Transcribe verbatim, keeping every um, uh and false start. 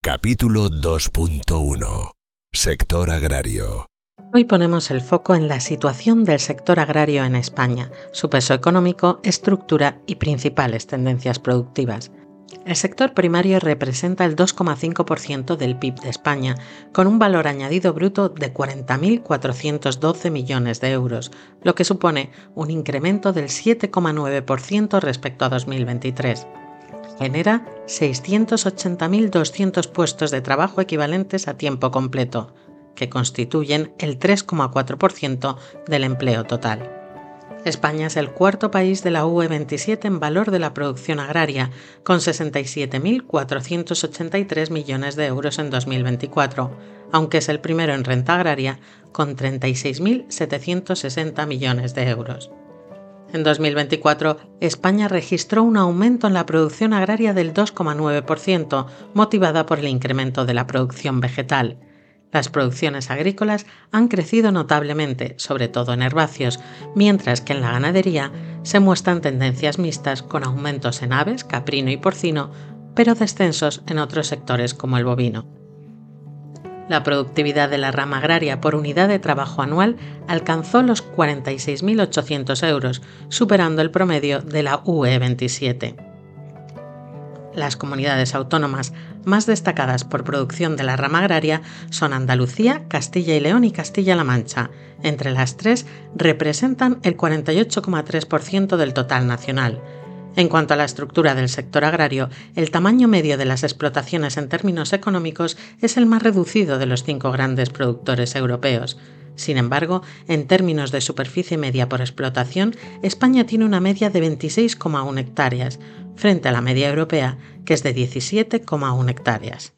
Capítulo dos punto uno. Sector agrario. Hoy ponemos el foco en la situación del sector agrario en España, su peso económico, estructura y principales tendencias productivas. El sector primario representa el dos coma cinco por ciento del P I B de España, con un valor añadido bruto de cuarenta mil cuatrocientos doce millones de euros, lo que supone un incremento del siete coma nueve por ciento respecto a dos mil veintitrés. Genera seiscientos ochenta mil doscientos puestos de trabajo equivalentes a tiempo completo, que constituyen el tres coma cuatro por ciento del empleo total. España es el cuarto país de la U E veintisiete en valor de la producción agraria, con sesenta y siete mil cuatrocientos ochenta y tres millones de euros en dos mil veinticuatro, aunque es el primero en renta agraria, con treinta y seis mil setecientos sesenta millones de euros. En dos mil veinticuatro, España registró un aumento en la producción agraria del dos coma nueve por ciento, motivada por el incremento de la producción vegetal. Las producciones agrícolas han crecido notablemente, sobre todo en herbáceos, mientras que en la ganadería se muestran tendencias mixtas con aumentos en aves, caprino y porcino, pero descensos en otros sectores como el bovino. La productividad de la rama agraria por unidad de trabajo anual alcanzó los cuarenta y seis mil ochocientos euros, superando el promedio de la U E veintisiete. Las comunidades autónomas más destacadas por producción de la rama agraria son Andalucía, Castilla y León y Castilla-La Mancha. Entre las tres representan el cuarenta y ocho coma tres por ciento del total nacional. En cuanto a la estructura del sector agrario, el tamaño medio de las explotaciones en términos económicos es el más reducido de los cinco grandes productores europeos. Sin embargo, en términos de superficie media por explotación, España tiene una media de veintiséis coma uno hectáreas, frente a la media europea, que es de diecisiete coma uno hectáreas.